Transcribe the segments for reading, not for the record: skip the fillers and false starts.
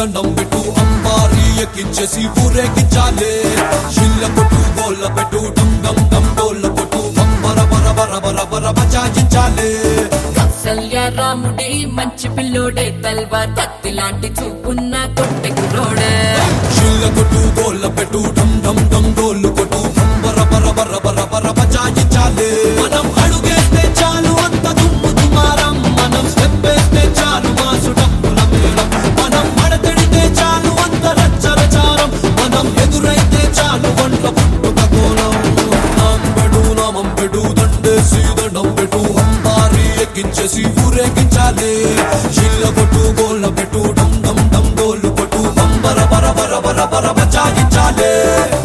దండం పెట్టు అంబారి ఎక్కించేసి ఊరేగించాలే షిల్ల కొట్టు గోళ్ళ పెట్టు డమ్ డమ్ డమ్ డోళ్ళ కొట్టు బర బర బర బర బర బచాయించాలే కౌసల్య రాముడి మంచి పిల్లోడే తల్వార్ కత్తి లాంటి చూపున్న కొట్టె కుర్రోడే షిల్ల కొట్టు గోళ్ళ పెట్టు డమ్ డమ్ డమ్ డోళ్ళు కొట్టు బర బర బర బర బర బచాయించాలే మనం అడుగేస్తే చాలు అంత దుమ్ము దుమారం మనం స్టెప్ వేస్తే చాలు మాసు డప్పుల మేళం మనం మడతడితే చాలు అంత రచ్చరచారం మనం ఎదురైతే చాలు వంట పుట్టుక కోణం నామం పెడు దండేసి దండం పెట్టు అంబారి ఎక్కించేసి ఊరేగించాలే షిల్ల కొట్టు గోళ్ళ పెట్టు డమ్ డమ్ డమ్ డోళ్ళు కొట్టు బర బర బర బర బర బచాయించాలే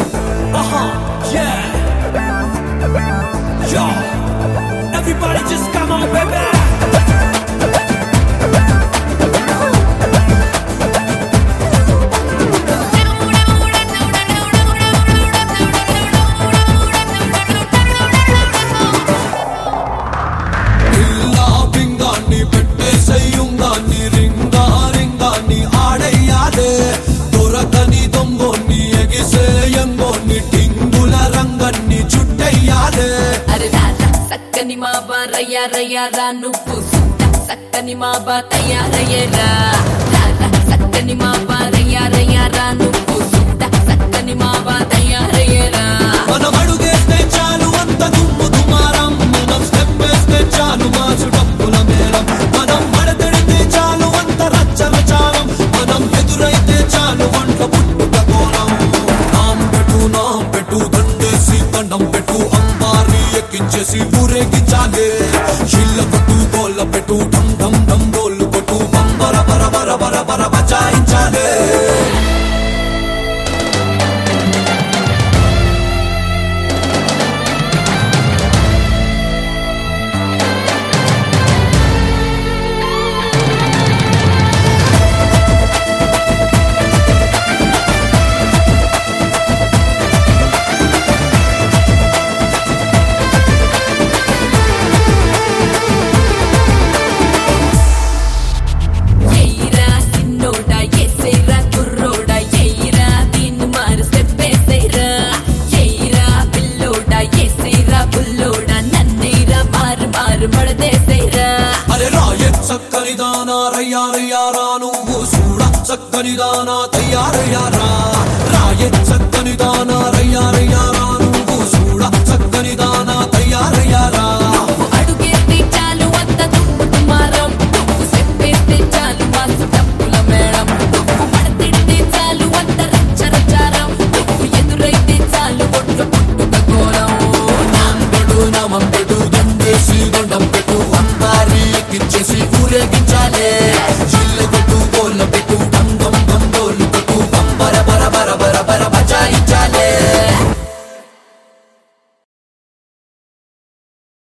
Yo, everybody just come on, baby. Illa bingaani pette sayyungaani ringa ringaani aadayale dorakani dongonni egise yangonni tingula ranganni chuttayale సక్కని మా బా రయ్యారా నువ్వు సుట్ట సక్కని మా బా తయారయ్యేరా సక్కని మా బా రయ్యారా నువ్వు సుట్ట సక్కని మా బా తయారయ్యేరా మనం అడుగేస్తే చాలు అంత దుమ్ము దుమారం మనం స్టెప్ వేస్తే చాలు మాసు డప్పుల మేళం మనం మడతడితే చాలు అంత రచ్చరచారం మనం ఎదురైతే చాలు వంట పుట్టుక కోణం నాం పెట్టు దండేసి దండం పెట్టు అంబారి ఎక్కించేసి ఊరేగించాలే షిల్ల కొట్టు గోళ్ళ పెట్టు డమ్ డమ్ డమ్ డోళ్ళు కొట్టు బర బర బర బర బర బచాయించాలే చక్కని దానా రయ్యారా నువ్వు చూడ చక్కని దానా తయారయ్యారా రాయ చక్కని దానా రయ్యారా